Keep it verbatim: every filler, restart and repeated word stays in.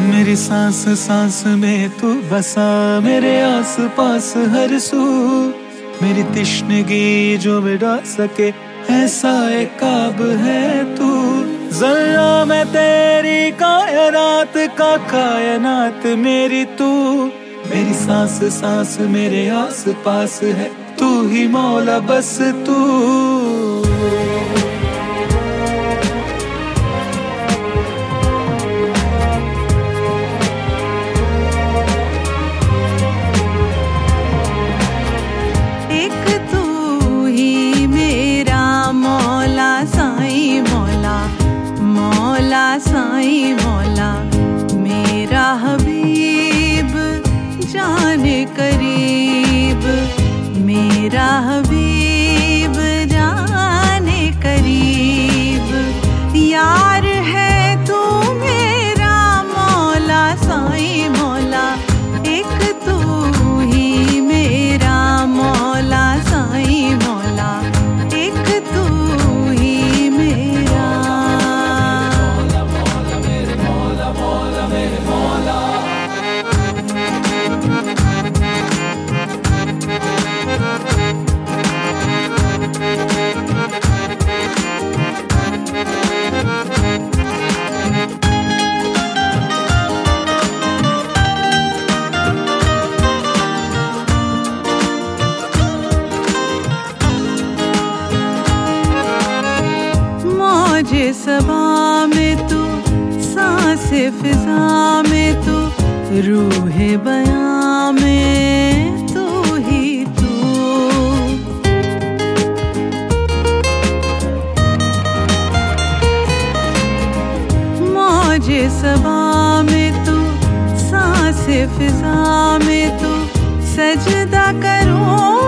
मेरी सांस सांस में तू बसा, मेरे आस पास हर सू। मेरी तिश्नगी जो मिटा सके ऐसा एक ख्वाब है तू। जरा मैं तेरी कायनात का कायनात मेरी तू। मेरी सांस सांस मेरे आस पास है, तू ही मौला बस तू। साईं मौला मेरा हबीब जाने करीब, मेरा हबीब जाने करीब। यार है तू मेरा मौला साईं मौला, एक तू ही मेरा मौला साईं मौला, एक तू ही मेरा। मौजे सबा में तू, सांसे फिजा में तू, रूहे बयां में तू ही तू। मौजे सबा में तू, सांसे फिजा में तू, सजदा करूं